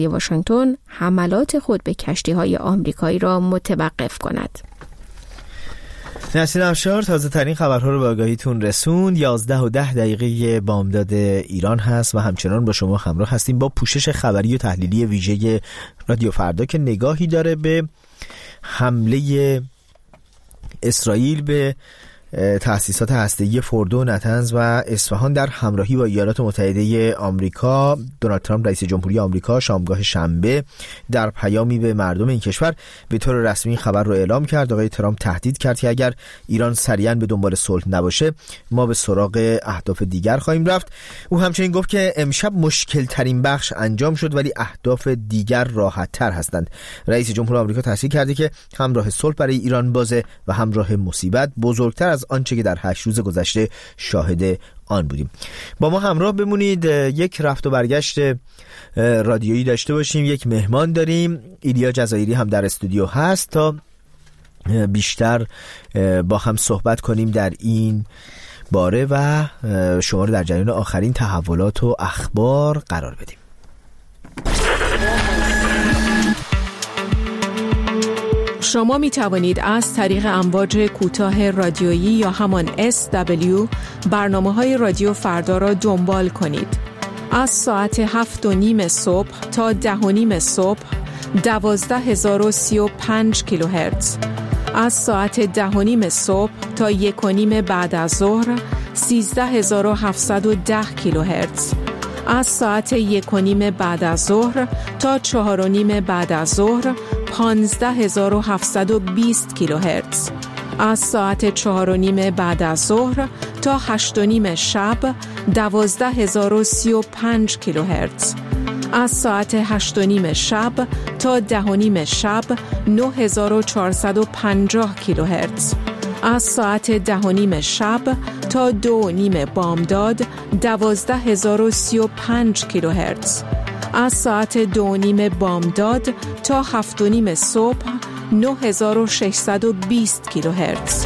واشنگتن حملات خود به کشتی‌های آمریکایی را متوقف کند. نسرین افشار تازه ترین خبرها رو به آگاهیتون رسوند. 11:10 بامداد ایران هست و همچنان با شما همراه هستیم با پوشش خبری و تحلیلی ویژه رادیو فردا که نگاهی داره به حمله اسرائیل به تأسیسات هسته‌ای فوردو، نتنز و اصفهان در همراهی با ایالات متحده آمریکا. دونالد ترامپ رئیس جمهوری آمریکا شامگاه شنبه در پیامی به مردم این کشور به طور رسمی خبر رو اعلام کرد. آقای ترامپ تهدید کرد که اگر ایران سریعا به دنبال صلح نباشه ما به سراغ اهداف دیگر خواهیم رفت. او همچنین گفت که امشب مشکل ترین بخش انجام شد ولی اهداف دیگر راحت تر هستند. رئیس جمهور آمریکا تاکید کرده که همراه صلح برای ایران بازه و همراه مصیبت بزرگتر از آنچه که در 8 روز گذشته شاهد آن بودیم. با ما همراه بمونید. یک رفت و برگشت رادیویی داشته باشیم. یک مهمان داریم. ایلیا جزایری هم در استودیو هست تا بیشتر با هم صحبت کنیم در این باره و شما رو در جریان آخرین تحولات و اخبار قرار بدیم. شما می توانید از طریق امواج کوتاه رادیویی یا همان SW برنامه‌های رادیو فردا را دنبال کنید. از ساعت 7:30 صبح تا 10:30 صبح 12035 کیلوهرتز. از ساعت 10:30 صبح تا 1:30 بعد از ظهر 13710 کیلوهرتز. از ساعت 1:30 بعد از ظهر تا 4:30 بعد از ظهر 15720 کیلوهرتز. از ساعت 4:30 بعد از ظهر تا 8:30 شب 12035 کیلوهرتز. از ساعت 8:30 شب تا 10:30 شب 9450 کیلوهرتز. از ساعت 10:30 شب تا 2:30 بامداد 12035 کیلوهرتز. از ساعت 2:30 بامداد تا 7:30 صبح 9620 کیلوهرتز.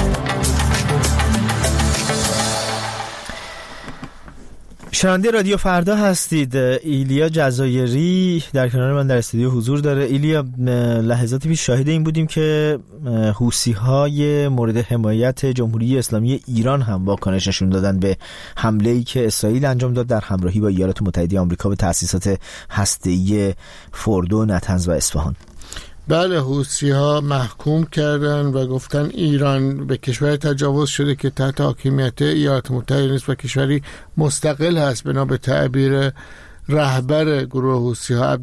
شنونده رادیو فردا هستید. ایلیا جزایری در کنار من در استودیو حضور داره. ایلیا، لحظاتی پیش شاهد این بودیم که حوثی‌های مورد حمایت جمهوری اسلامی ایران هم واکنش نشون دادن به حمله‌ای که اسرائیل انجام داد در همراهی با ایالات متحده آمریکا به تأسیسات هسته‌ای فوردو، نتنز و اصفهان. بله، حوثی‌ها محکوم کردن و گفتن ایران به کشور تجاوز شده که تحت حاکمیت ایالات متحده نیست و کشوری مستقل هست، بنا به تعبیر رهبر گروه حوثی‌ها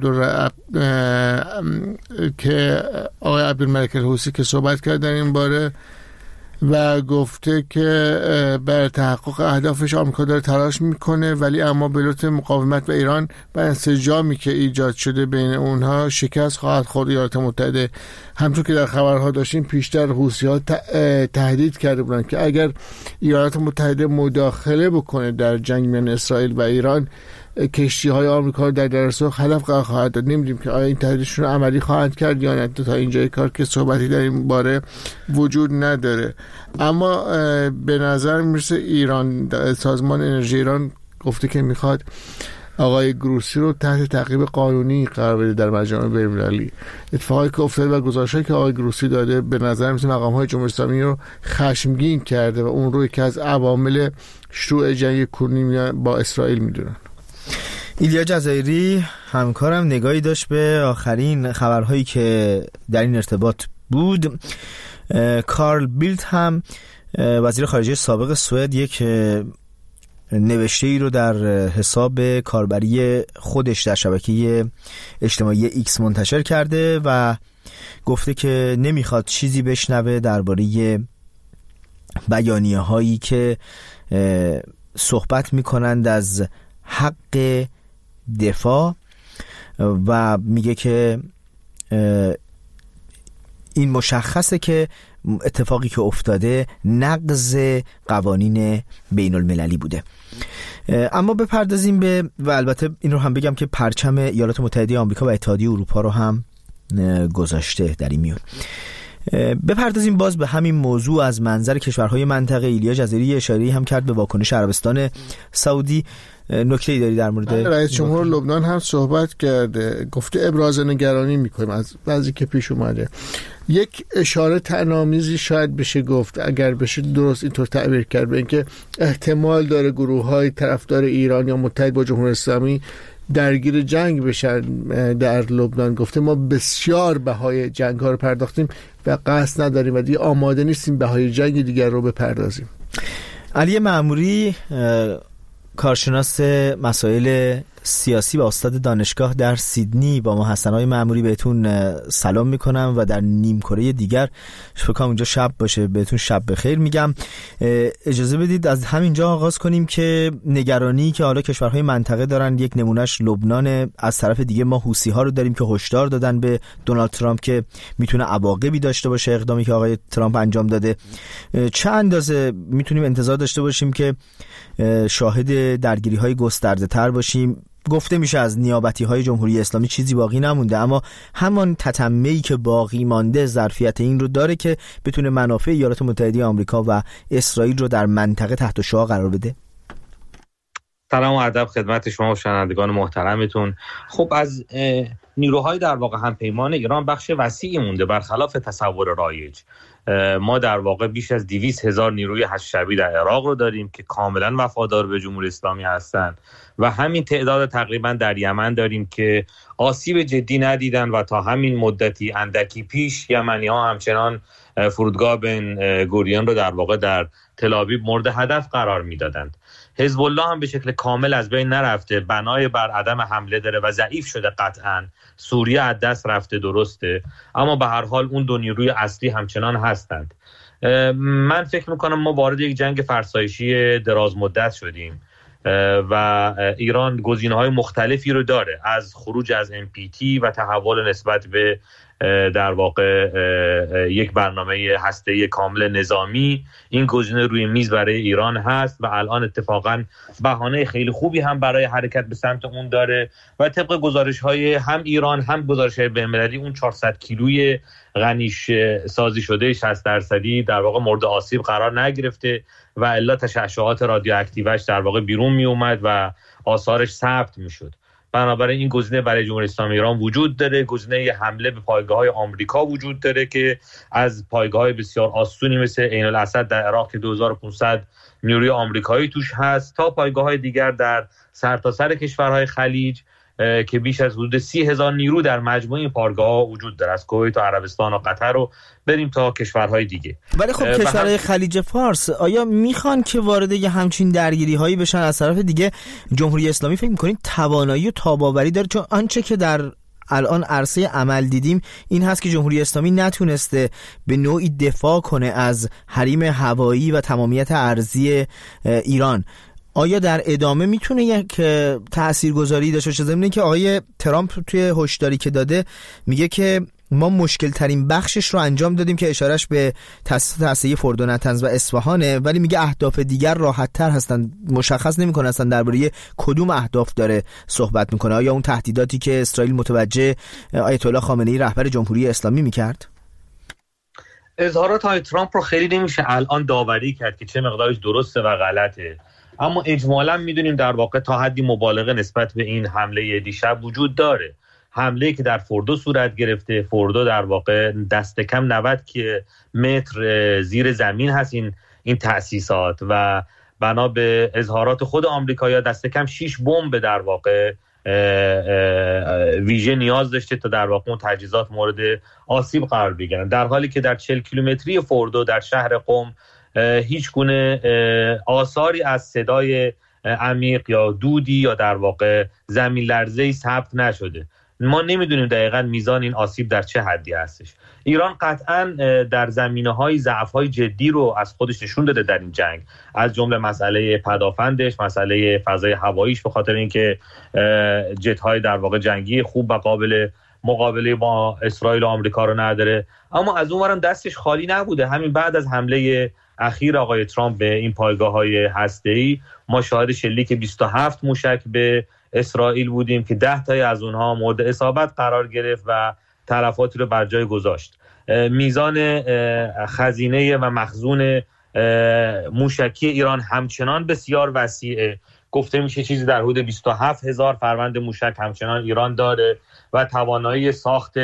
که آقای عبدالملک الحوثی که صحبت کرد در این باره و گفته که بر تحقق اهدافش آمریکا داره تلاش میکنه ولی اما به لطف مقاومت و ایران و انسجامی که ایجاد شده بین اونها شکست خواهد خورد ایالات متحده. همچون که در خبرها داشتیم پیشتر حوثی‌ها تهدید کرده بودن که اگر ایالات متحده مداخله بکنه در جنگ میان اسرائیل و ایران کشتی‌های آمریکا در دریاچه هدف قرار خواهد داد. نمی‌دونیم که آیا این تهدیدشون عملی خواهند کرد یا نه. تا اینجای کار که صحبتی در این باره وجود نداره. اما به نظر میرسه ایران، سازمان انرژی ایران گفته که میخواد آقای گروسی رو تحت تعقیب قانونی قرار بده در مجامع بین‌المللی. اتفاقی که افتاده و گزارشی که آقای گروسی داده به نظر میاد مقام‌های جمهوری اسلامی رو خشمگین کرده و اون رو یکی از عوامل شروع جنگ کنونی با اسرائیل میدونن. ایلیا جزایری همکارم نگاهی داشت به آخرین خبرهایی که در این ارتباط بود. کارل بیلت هم وزیر خارجه سابق سوئد یک نوشته ای رو در حساب کاربری خودش در شبکه اجتماعی ایکس منتشر کرده و گفته که نمیخواد چیزی بشنوه درباره بیانیه هایی که صحبت میکنند از حق دفاع و میگه که این مشخصه که اتفاقی که افتاده نقض قوانین بین المللی بوده. اما بپردازیم به و البته این رو هم بگم که پرچم ایالات متحده آمریکا و اتحادیه اروپا رو هم گذاشته در این میون. بپردازیم باز به همین موضوع از منظر کشورهای منطقه. ایلیا جزیری اشاره‌ای هم کرد به واکنش عربستان سعودی. نکته‌ای داری در مورد رئیس جمهور لبنان هم صحبت کرده، گفته ابراز نگرانی می‌کنیم از بعضی که پیش اومده. یک اشاره طعنه‌آمیزی شاید بشه گفت، اگر بشه درست اینطور تعبیر کرد، به اینکه احتمال داره گروه‌های طرفدار ایران یا متحد با جمهوری اسلامی درگیر جنگ بشن در لبنان. گفته ما بسیار بهای جنگ ها رو پرداختیم و قصد نداریم و دیگه آماده نیستیم بهای جنگ دیگر رو بپردازیم. علی معموری، کارشناس مسائل سیاسی و استاد دانشگاه در سیدنی، با ما هستن. آقای معموری بهتون سلام میکنم و در نیمکره دیگر فکر کنم اونجا شب باشه، بهتون شب بخیر میگم. اجازه بدید از همینجا آغاز کنیم که نگرانی که حالا کشورهای منطقه دارن، یک نمونهش لبنان، از طرف دیگه ما حوثی ها رو داریم که هشدار دادن به دونالد ترامپ که میتونه عواقبی داشته باشه اقدامی که آقای ترامپ انجام داده. چه اندازه میتونیم انتظار داشته باشیم که شاهد درگیری های گسترده تر باشیم؟ گفته میشه از نیابتی های جمهوری اسلامی چیزی باقی نمونده، اما همان تتمه‌ای که باقی مانده ظرفیت این رو داره که بتونه منافع ایالات متحده آمریکا و اسرائیل رو در منطقه تحت شعاع قرار بده. سلام و ادب خدمت شما و شنوندگان محترمتون. خب از نیروهای در واقع همپیمان ایران بخش وسیعی مونده، برخلاف تصور رایج. ما در واقع بیش از 200,000 نیروی هشت شبی در عراق رو داریم که کاملا وفادار به جمهوری اسلامی هستند و همین تعداد تقریبا در یمن داریم که آسیب جدی ندیدن و تا همین مدتی اندکی پیش یمنی‌ها همچنان فرودگاه بن گوریون رو در واقع در تل‌آویو مورد هدف قرار میدادند. حزب الله هم به شکل کامل از بین نرفته، بنای بر عدم حمله داره و ضعیف شده قطعاً. سوریه از دست رفته، درسته، اما به هر حال اون دو نیروی اصلی همچنان هستند. من فکر میکنم ما وارد یک جنگ فرسایشی دراز مدت شدیم و ایران گزینه‌های مختلفی رو داره، از خروج از NPT و تحول نسبت به در واقع یک برنامه هسته‌ای کامل نظامی. این گزینه روی میز برای ایران هست و الان اتفاقا بهانه خیلی خوبی هم برای حرکت به سمت اون داره و طبق گزارش‌های هم ایران هم گزارش‌های بین‌المللی اون 400 کیلوی غنیش سازی شده 60% در واقع مورد آسیب قرار نگرفته و الا تشعشعات رادیواکتیوش در واقع بیرون می اومد و آثارش ثبت میشد. بنابراین این گزینه برای جمهوری اسلامی ایران وجود داره. گزینه حمله به پایگاه‌های آمریکا وجود داره که از پایگاه‌های بسیار آسونی مثل عین الاسد در عراق که 2500 نیروی آمریکایی توش هست تا پایگاه‌های دیگر در سرتاسر کشورهای خلیج که بیش از حدود 30,000 نیرو در مجموع این پایگاه‌ها وجود داره، از کویت و عربستان و قطر رو بریم تا کشورهای دیگه. ولی خب کشورهای خلیج فارس آیا میخوان که وارد یه همچین درگیری‌هایی بشن؟ از طرف دیگه جمهوری اسلامی فکر می‌کنید توانایی و تاباوری داره؟ چون آنچه که در الان عرصه عمل دیدیم این هست که جمهوری اسلامی نتونسته به نوعی دفاع کنه از حریم هوایی و تمامیت ارضی ایران. آیا در ادامه میتونه یک تاثیرگذاری داشته باشه؟ ضمن که آقای ترامپ توی هشداری که داده میگه که ما مشکل ترین بخشش رو انجام دادیم که اشارش به تأسیس هسته‌ای فردو نطنز و اصفهانه، ولی میگه اهداف دیگر راحت تر هستن. مشخص نمیکنه اصلا درباره کدوم اهداف داره صحبت میکنه. آیا اون تهدیداتی که اسرائیل متوجه آیت الله خامنه‌ای رهبر جمهوری اسلامی میکرد؟ اظهارات های ترامپ رو خیلی نمیشه الان داوری کرد که چه مقدارش درسته و غلطه، اما اجمالا میدونیم در واقع تا حدی مبالغه نسبت به این حمله دیشب وجود داره. حمله که در فردو صورت گرفته، فردو در واقع دست کم 90 متر زیر زمین هست این تأسیسات و بنا به اظهارات خود آمریکایی‌ها دست کم 6 بمب در واقع ویژه نیاز داشته تا در واقع اون تجهیزات مورد آسیب قرار بگیرن، در حالی که در 40 کیلومتری فردو در شهر قم هیچ گونه آثاری از صدای عمیق یا دودی یا در واقع زمین لرزه‌ای ثبت نشده. ما نمیدونیم دقیقاً میزان این آسیب در چه حدی هستش. ایران قطعاً در زمینه‌های ضعف‌های جدی رو از خودش نشون داده در این جنگ، از جمله مسئله پدافندش، مسئله فضای هواییش به خاطر اینکه جت‌های در واقع جنگی خوب و قابل مقابله با اسرائیل و آمریکا رو نداره. اما از اونورم دستش خالی نبوده. همین بعد از حمله اخیر آقای ترامپ به این پایگاه‌های هسته‌ای ما شاهد شلیک 27 موشک به اسرائیل بودیم که 10 تای از اونها مورد اصابت قرار گرفت و تلفاتی رو بر جای گذاشت. میزان خزینه و مخزون موشکی ایران همچنان بسیار وسیعه. گفته میشه چیزی در حدود 27,000 فروند موشک همچنان ایران داره و توانایی ساخت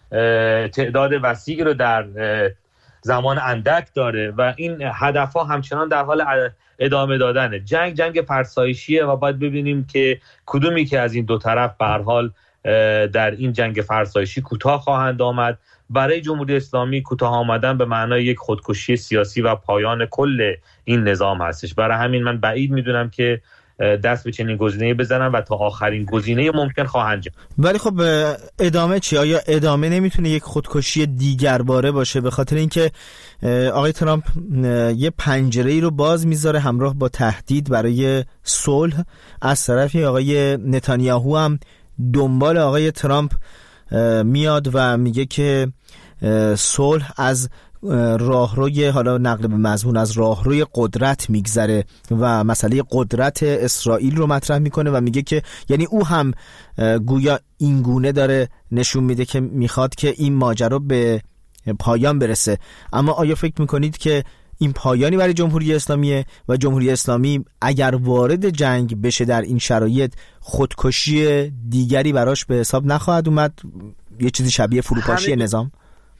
تعداد وسیعی رو در زمان اندک داره و این هدفها همچنان در حال ادامه دادنه. جنگ فرسایشیه و باید ببینیم که کدومی که از این دو طرف به هر حال در این جنگ فرسایشی کوتاه خواهند آمد. برای جمهوری اسلامی کوتاه آمدن به معنای یک خودکشی سیاسی و پایان کل این نظام هستش. برای همین من بعید میدونم که دست به چنین گزینه‌ای بزنن و تا آخرین گزینه ممکن خواهند جنگ. ولی خب ادامه چی؟ آیا ادامه نمیتونه یک خودکشی دیگر باره باشه؟ به خاطر اینکه آقای ترامپ یه پنجره‌ای رو باز میذاره همراه با تهدید برای صلح. از طرفی آقای نتانیاهو هم دنبال آقای ترامپ میاد و میگه که صلح از راهروی، حالا نقل به مضمون، از راهروی قدرت میگذره و مسئله قدرت اسرائیل رو مطرح میکنه و میگه که یعنی او هم گویا این گونه داره نشون میده که میخواد که این ماجرا به پایان برسه. اما آیا فکر میکنید که این پایانی برای جمهوری اسلامیه و جمهوری اسلامی اگر وارد جنگ بشه در این شرایط خودکشی دیگری براش به حساب نخواهد اومد؟ یه چیزی شبیه فروپاشی نظام؟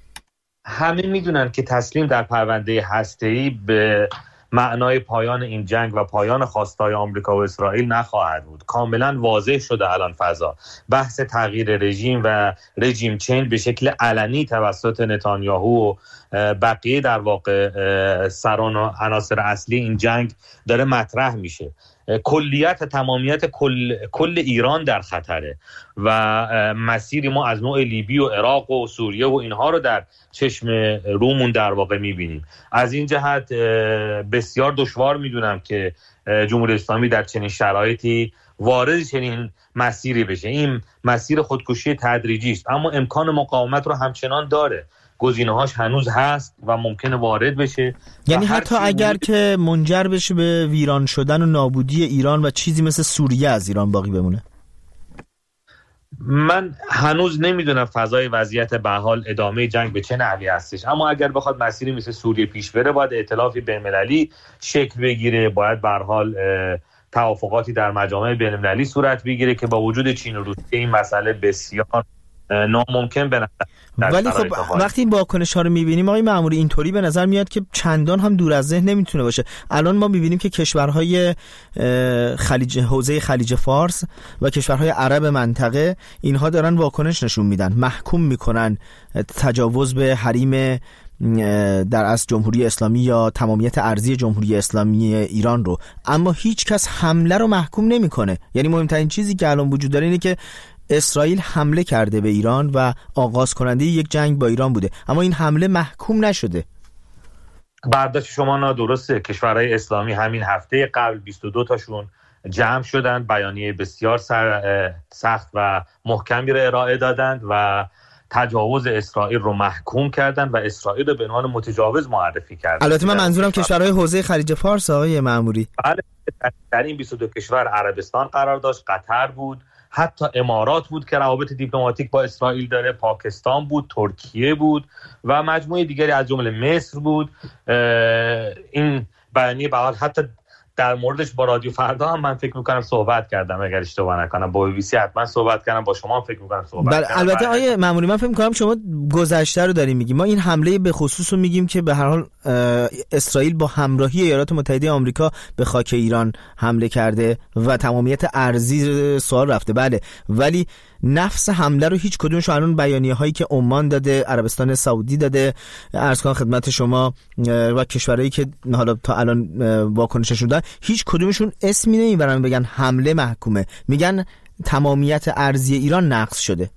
همه میدونن که تسلیم در پرونده هسته‌ای به معنای پایان این جنگ و پایان خواستای آمریکا و اسرائیل نخواهد بود. کاملا واضح شده الان فضا. بحث تغییر رژیم و رژیم چنج به شکل علنی توسط نتانیاهو و بقیه در واقع سران و عناصر اصلی این جنگ داره مطرح میشه. کلیت تمامیت کل ایران در خطره و مسیری ما از نوع لیبی و عراق و سوریه و اینها رو در چشم رومون در واقع میبینیم. از این جهت بسیار دشوار میدونم که جمهوری اسلامی در چنین شرایطی وارد چنین مسیری بشه. این مسیر خودکشی تدریجی است، اما امکان مقاومت رو همچنان داره. گزینه‌هاش هنوز هست و ممکنه وارد بشه. یعنی حتی اگر که منجر بشه به ویران شدن و نابودی ایران و چیزی مثل سوریه از ایران باقی بمونه؟ من هنوز نمیدونم فضای وضعیت به حال ادامه جنگ به چه نحوی هستش، اما اگر بخواد مسیری مثل سوریه پیش بره باید ائتلافی بین‌المللی شکل بگیره، باید به هر حال توافقاتی در مجامع بین‌المللی صورت بگیره که با وجود چین و روسیه این مسئله بسیار ناممکن به نظر. ولی خب وقتی این واکنش ها رو میبینیم آقای مأموری، اینطوری به نظر میاد که چندان هم دور از ذهن نمیتونه باشه. الان ما میبینیم که کشورهای حوزه خلیج فارس و کشورهای عرب منطقه اینها دارن واکنش نشون میدن، محکوم میکنن تجاوز به حریم در اصل جمهوری اسلامی یا تمامیت ارضی جمهوری اسلامی ایران رو، اما هیچ کس حمله رو محکوم نمیکنه. یعنی مهمترین چیزی که الان وجود داره اینه که اسرائیل حمله کرده به ایران و آغاز کننده یک جنگ با ایران بوده، اما این حمله محکوم نشده. برداشت شما نادرسته. کشورهای اسلامی همین هفته قبل 22 تاشون جمع شدند، بیانیه بسیار سخت و محکمی رو ارائه دادند و تجاوز اسرائیل رو محکوم کردند و اسرائیل رو به عنوان متجاوز معرفی کردند. البته من منظورم کشورهای حوزه خلیج فارس آقای مأموری. بله، در این 22 کشور عربستان قرار داشت، قطر بود، حتی امارات بود که روابط دیپلماتیک با اسرائیل داره، پاکستان بود، ترکیه بود و مجموعه دیگری از جمله مصر بود. این بیانیه به حال حتی در موردش با رادیو فردا هم من فکر میکنم صحبت کردم، اگر اشتباه نکنم با BBC حتما صحبت کردم، با شما هم فکر میکنم صحبت کردم. البته آیه مأموری من فکر میکنم شما گذشته رو داریم میگیم، ما این حمله به خصوص رو میگیم که به هر حال اسرائیل با همراهی ایالات متحده آمریکا به خاک ایران حمله کرده و تمامیت ارضی سوال رفته. بله، ولی نفس حمله رو هیچ کدومش الان بیانیه هایی که عمان داده، عربستان سعودی داده، عرض کنم خدمت شما، و کشورهایی که حالا تا الان واکنششون دادن، هیچ کدومشون اسمی نمیبرن بگن حمله محکومه، میگن تمامیت ارضی ایران نقض شده.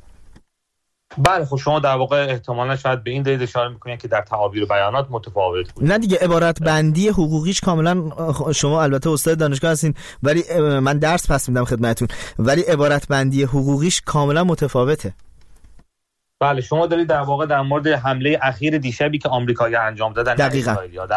بله، خب شما در واقع احتمالاً شاید به این دلیل اشاره میکنین که در تعابیر بیانات متفاوت بود. نه دیگه، عبارت بندی حقوقیش کاملا، شما البته استاد دانشگاه هستین ولی من درس پس میدم خدمتتون، ولی عبارت بندی حقوقیش کاملا متفاوته. بله، شما دارید در واقع در مورد حمله اخیر دیشبی که آمریکایی‌ها انجام دادن. دقیقاً.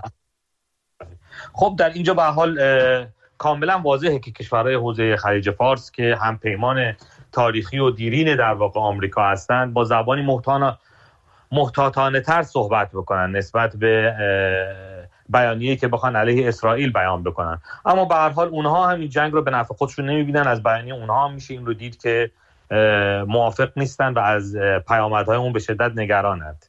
خب در اینجا به حال کاملا واضحه که کشورهای حوزه خلیج فارس که هم پیمان تاریخی و دیرین در واقع آمریکا هستند با زبانی محتاطانه تر صحبت بکنن نسبت به بیانیه‌ای که بخوان علیه اسرائیل بیان بکنن. اما به هر حال اونها هم این جنگ رو به نفع خودشون نمیبینن. از بیانیه اونها هم میشه این رو دید که موافق نیستن و از پیامدهای اون به شدت نگرانند.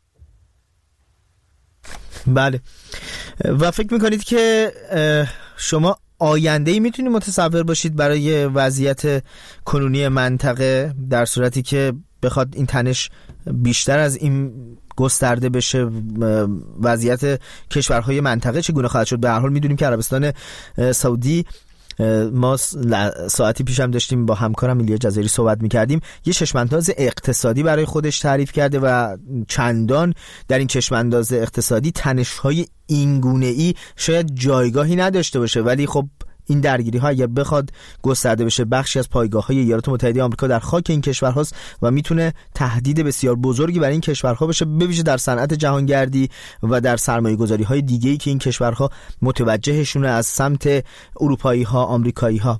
بله. و فکر میکنید که شما آینده‌ای میتونید متصور باشید برای وضعیت کنونی منطقه در صورتی که بخواد این تنش بیشتر از این گسترده بشه؟ وضعیت کشورهای منطقه چگونه خواهد شد؟ به هر حال میدونیم که عربستان سعودی، ما ساعتی پیش هم داشتیم با همکارم ایلیا جزایری صحبت میکردیم، یه چشمانداز اقتصادی برای خودش تعریف کرده و چندان در این چشمانداز اقتصادی تنش‌های اینگونه‌ای شاید جایگاهی نداشته باشه، ولی خب این درگیری ها اگر بخواد گسترده بشه بخشی از پایگاه های ایالات متحده آمریکا در خاک این کشورهاست و میتونه تهدید بسیار بزرگی برای این کشورها بشه، به ویژه در صنعت جهانگردی و در سرمایه گذاری های دیگه‌ای که این کشورها متوجهشونه از سمت اروپایی ها، آمریکایی ها.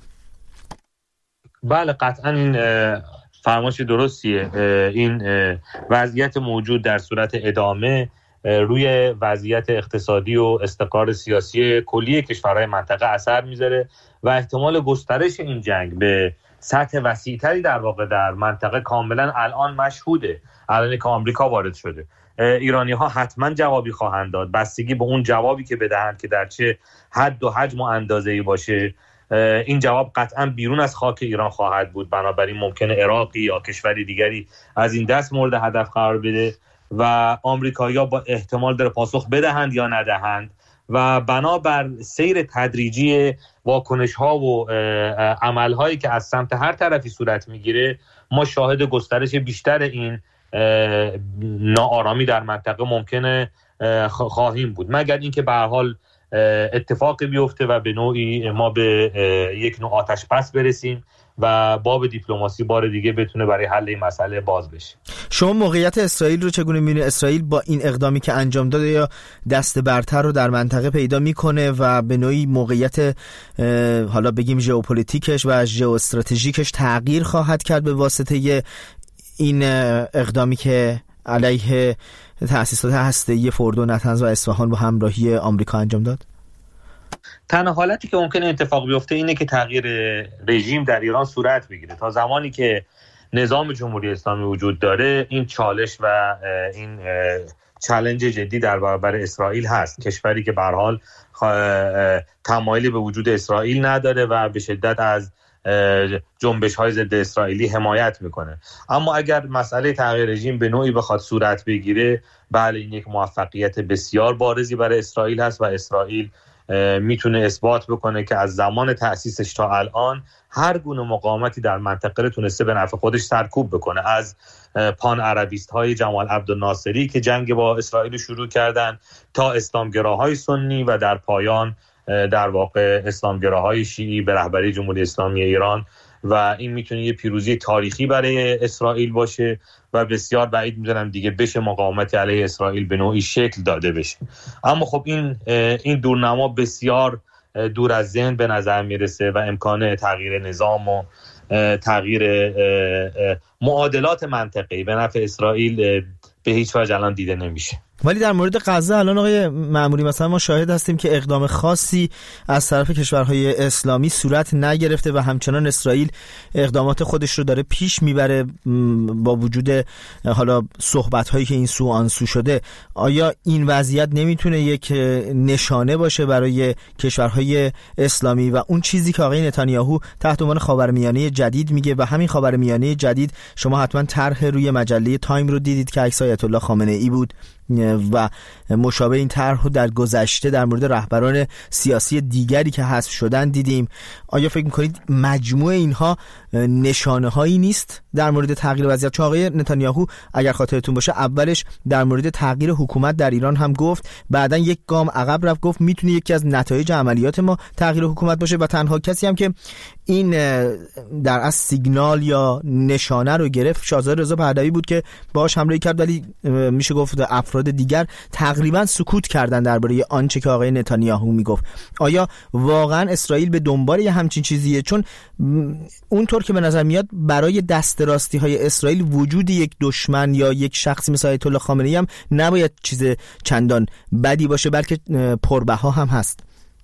بله قطعا این فرمایش درستیه. این وضعیت موجود در صورت ادامه روی وضعیت اقتصادی و استقرار سیاسی کلی کشورهای منطقه اثر میذاره و احتمال گسترش این جنگ به سطح وسیع‌تری در واقع در منطقه کاملا الان مشهوده. الان که آمریکا وارد شده، ایرانی‌ها حتما جوابی خواهند داد، بستگی به اون جوابی که بدهند که در چه حد و حجم و اندازه‌ای باشه. این جواب قطعا بیرون از خاک ایران خواهد بود، بنابراین ممکنه عراقی یا کشوری دیگری از این دست مورد هدف قرار بده و آمریکایی‌ها با احتمال داره پاسخ بدهند یا ندهند و بنابر سیر تدریجی واکنش‌ها و عمل‌هایی که از سمت هر طرفی صورت می‌گیره ما شاهد گسترش بیشتر این ناآرامی در منطقه ممکنه خواهیم بود، مگر اینکه به هر حال اتفاقی بیفته و به نوعی ما به یک نوع آتش بس برسیم و باب دیپلماسی بار دیگه بتونه برای حل این مسئله باز بشه. شما موقعیت اسرائیل رو چگونه می‌بینید؟ اسرائیل با این اقدامی که انجام داده یا دست برتر رو در منطقه پیدا میکنه و به نوعی موقعیت حالا بگیم ژئوپلیتیکش و ژئواستراتژیکش تغییر خواهد کرد به واسطه این اقدامی که علیه تأسیسات هسته‌ای فردو، نطنز و اصفهان با همراهی آمریکا انجام داد؟ تنها حالتی که ممکنه اتفاق بیفته اینه که تغییر رژیم در ایران صورت بگیره. تا زمانی که نظام جمهوری اسلامی وجود داره این چالش و این چالش جدی در برابر اسرائیل هست، کشوری که به هر حال تمایلی به وجود اسرائیل نداره و به شدت از جنبش‌های ضد اسرائیلی حمایت میکنه. اما اگر مسئله تغییر رژیم به نوعی بخواد صورت بگیره، بله این یک موفقیت بسیار بارزی برای اسرائیل هست و اسرائیل میتونه اثبات بکنه که از زمان تأسیسش تا الان هر گونه مقاومتی در منطقه رو تونسته به نفع خودش سرکوب بکنه، از پان عربیست های جمال عبدالناصری که جنگ با اسرائیل شروع کردن تا اسلامگراهای سنی و در پایان در واقع اسلامگراهای شیعی به رهبری جمهوری اسلامی ایران و این میتونه یه پیروزی تاریخی برای اسرائیل باشه و بسیار بعید میدونم دیگه بشه مقاومت علیه اسرائیل به نوعی شکل داده بشه. اما خب این دورنما بسیار دور از ذهن به نظر میرسه و امکان تغییر نظام و تغییر معادلات منطقه‌ای به نفع اسرائیل به هیچ وجه الان دیده نمیشه. ولی در مورد غزه الان آقای مأموری مثلا ما شاهد هستیم که اقدام خاصی از طرف کشورهای اسلامی صورت نگرفته و همچنان اسرائیل اقدامات خودش رو داره پیش میبره با وجود حالا صحبت‌هایی که این سو آن سو شده. آیا این وضعیت نمیتونه یک نشانه باشه برای کشورهای اسلامی و اون چیزی که آقای نتانیاهو تحت عنوان خاورمیانه جدید میگه و همین خاورمیانه جدید شما حتما طرح روی مجله تایم رو دیدید که عکس آیت الله خامنه ای بود و مشابه این طرح رو در گذشته در مورد رهبران سیاسی دیگری که حذف شدن دیدیم. آیا فکر می‌کنید مجموع اینها نشانه هایی نیست در مورد تغییر وضعیت؟ چون آقای نتانیاهو اگر خاطرتون باشه اولش در مورد تغییر حکومت در ایران هم گفت، بعدن یک گام عقب رفت گفت میتونه یکی از نتایج عملیات ما تغییر حکومت باشه و تنها کسی هم که این در اصل سیگنال یا نشانه رو گرفت شاهزاده رضا پهلوی بود که باهاش همراهی کرد، ولی میشه گفت افراد دیگر تقریبا سکوت کردن درباره آنچه که آقای نتانیاهو میگفت. آیا واقعا اسرائیل به دنبال یه همچین چیزیه؟ چون اونطور که به نظر میاد برای دست راستی های اسرائیل وجود یک دشمن یا یک شخصی مثل آیت الله خامنه‌ای هم نباید چیز چندان بدی باشه، بلکه پربها هم هست.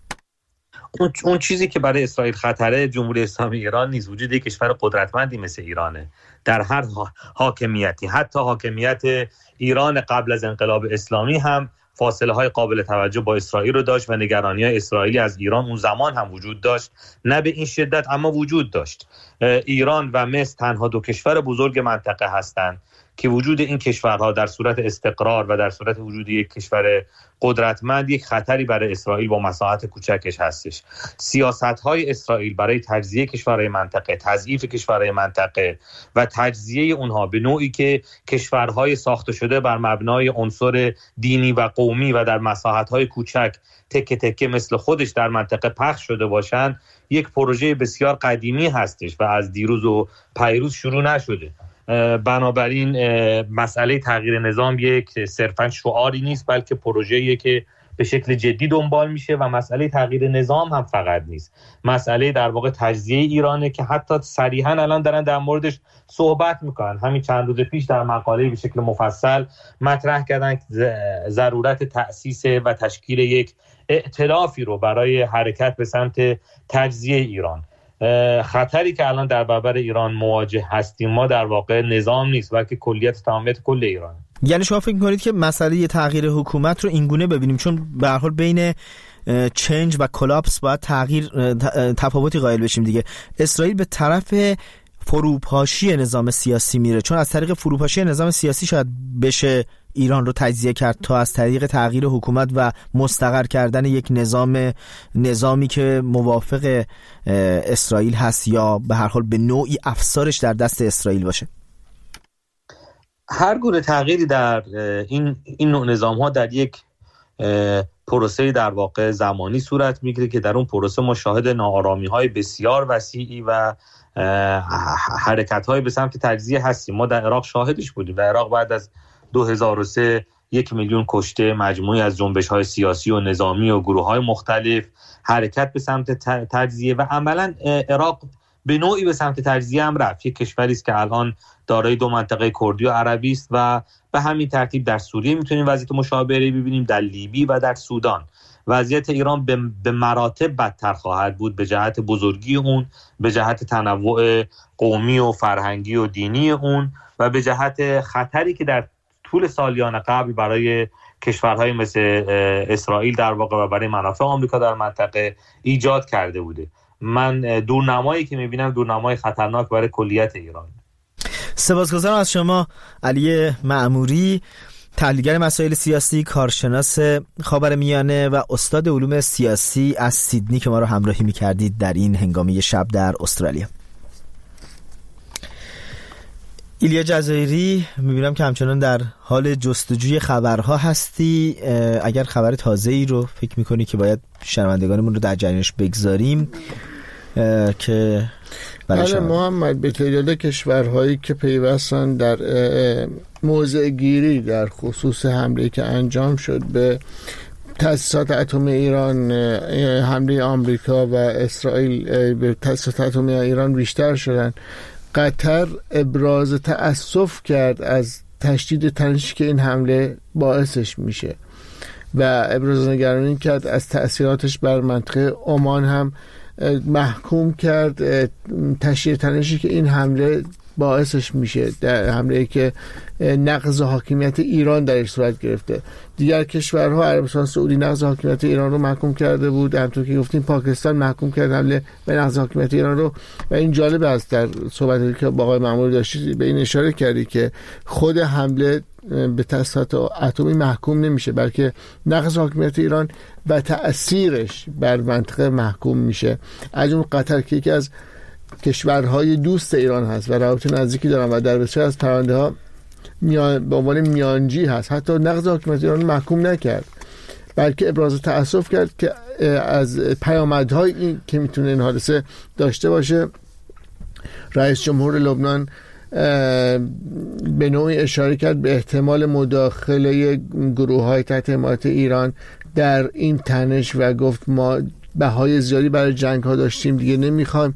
اون چیزی که برای اسرائیل خطره جمهوری اسلامی ایران نیست، وجود یک کشور قدرتمندی مثل ایرانه در هر حاکمیتی. حتی حاکمیت ایران قبل از انقلاب اسلامی هم فاصله های قابل توجه با اسرائیل رو داشت و نگرانی های اسرائیلی از ایران اون زمان هم وجود داشت، نه به این شدت اما وجود داشت. ایران و مصر تنها دو کشور بزرگ منطقه هستند که وجود این کشورها در صورت استقرار و در صورت وجود یک کشور قدرتمند یک خطری برای اسرائیل با مساحت کوچکش هستش. سیاست‌های اسرائیل برای تجزیه کشورهای منطقه، تضعیف کشورهای منطقه و تجزیه اونها به نوعی که کشورهای ساخته شده بر مبنای عنصر دینی و قومی و در مساحت‌های کوچک تکه تکه مثل خودش در منطقه پخش شده باشند، یک پروژه بسیار قدیمی هستش و از دیروز و پیروز شروع نشده. بنابراین مسئله تغییر نظام یک صرفاً شعاری نیست، بلکه پروژه‌ایه که به شکل جدی دنبال میشه و مسئله تغییر نظام هم فقط نیست، مسئله در واقع تجزیه ایرانه که حتی صریحاً الان دارن در موردش صحبت میکنن. همین چند روز پیش در مقاله به شکل مفصل مطرح کردن ضرورت تأسیس و تشکیل یک ائتلافی رو برای حرکت به سمت تجزیه ایران. خطری که الان در برابر ایران مواجه هستیم ما در واقع نظام نیست، بلکه کلیت تمامیت کل ایران. یعنی شما فکر می‌کنید که مسئله تغییر حکومت رو اینگونه ببینیم، چون به هر حال بین چنج و کلاپس باید تفاوتی قائل بشیم دیگه. اسرائیل به طرف فروپاشی نظام سیاسی میره، چون از طریق فروپاشی نظام سیاسی شاید بشه ایران رو تجزیه کرد تا از طریق تغییر حکومت و مستقر کردن یک نظامی که موافق اسرائیل هست یا به هر حال به نوعی افسارش در دست اسرائیل باشه. هر گونه تغییری در این نوع نظام‌ها در یک پروسه در واقع زمانی صورت میگیره که در اون پروسه ما شاهد ناآرامی‌های بسیار وسیعی و حرکت‌های به سمت تجزیه هستیم. ما در عراق شاهدش بودیم. در عراق بعد از 2003 1 میلیون کشته، مجموعی از جنبش‌های سیاسی و نظامی و گروه‌های مختلف، حرکت به سمت تجزیه و عملاً عراق به نوعی به سمت تجزیه هم رفت. یک کشوری است که الان دارای دو منطقه کردی و عربی است و به همین ترتیب در سوریه میتونیم وضعیت مشابهی ببینیم، در لیبی و در سودان. وضعیت ایران به مراتب بدتر خواهد بود به جهت بزرگی اون، به جهت تنوع قومی و فرهنگی و دینی اون و به جهت خطری که در طول سالیان قبل برای کشورهای مثل اسرائیل در واقع و برای منافع آمریکا در منطقه ایجاد کرده بوده. من دورنمایی که میبینم دورنمای خطرناک برای کلیت ایران. سپاسگزارم از شما علی معموری، تحلیلگر مسائل سیاسی، کارشناس خاورمیانه و استاد علوم سیاسی از سیدنی که ما رو همراهی می‌کردید در این هنگامی شب در استرالیا. ایلیا جزایری، می‌بینم که همچنان در حال جستجوی خبرها هستی. اگر خبر تازه‌ای رو فکر می‌کنی که باید شنوندگانمون رو در جریانش بگذاریم که بله محمد، به تعداد کشورهایی که پیوستن در موضع گیری در خصوص حمله که انجام شد به تأسیسات اتمی ایران، حمله آمریکا و اسرائیل به تأسیسات اتمی ایران بیشتر شدن. قطر ابراز تأسف کرد از تشدید تنشی که این حمله باعثش میشه و ابراز نگرانی کرد از تأثیراتش بر منطقه عمان. هم محکوم کرد تشدید تنشی که این حمله باعثش میشه، در حمله که نقض حاکمیت ایران درش صورت گرفته. دیگر کشورها، عربستان سعودی نقض حاکمیت ایران رو محکوم کرده بود، همونطور که گفتیم پاکستان محکوم کرد حمله به نقض حاکمیت ایران رو. و این جالب است در صحبتی که با آقای مأموری داشتید به این اشاره کردی که خود حمله به تأسیسات اتمی محکوم نمیشه، بلکه نقض حاکمیت ایران و تأثیرش بر منطقه محکوم میشه. از اون قطر که یکی از کشورهای دوست ایران هست و روابط نزدیکی دارن و در بسیار از پرونده‌ها به عنوان میانجی هست، حتی نقض حاکمیت ایران محکوم نکرد، بلکه ابراز تأسف کرد که از پیامدهای این که میتونه این حادثه داشته باشه. رئیس جمهور لبنان به نوعی اشاره کرد به احتمال مداخله گروه‌های تحت حمایت ایران در این تنش و گفت ما بهای زیادی برای جنگ ها داشتیم، دیگه نمیخوایم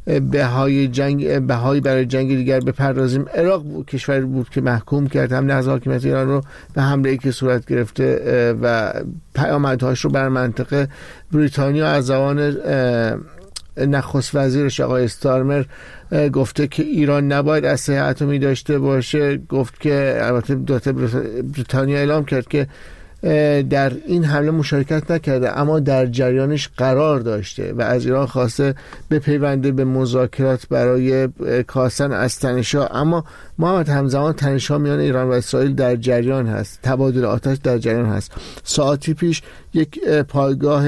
بهایی برای جنگ دیگر بپردازیم. عراق کشوری بود که محکوم کرد هم نهض حاکمیت ایران رو به حمله‌ای که صورت گرفته و پیامدهاش رو بر منطقه. بریتانیا از زبان نخست وزیرش آقای استارمر گفته که ایران نباید اسلحه اتمی داشته باشه. گفت که البته بریتانیا اعلام کرد که در این حمله مشارکت نکرده اما در جریانش قرار داشته و از ایران خواسته بپیونده به مذاکرات برای کاستن از تنش‌ها. اما محمد همزمان تنش‌ها میان ایران و اسرائیل در جریان هست، تبادل آتش در جریان هست. ساعتی پیش یک پایگاه